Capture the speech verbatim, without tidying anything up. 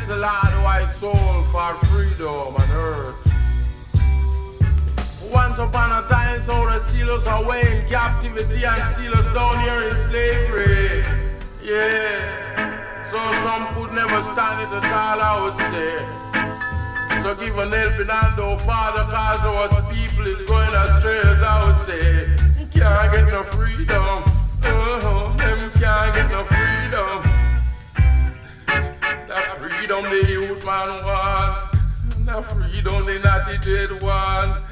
bless the Lord white soul for freedom on earth. Once upon a time, so they steal us away in captivity and steal us down here in slavery. Yeah, so some could never stand it at all, I would say. So give an helping hand, oh Father, cause our people is going astray, as I would say. You can't get no freedom, uh-huh, them can't get no freedom. That freedom the youth man wants, that freedom the natty dead want.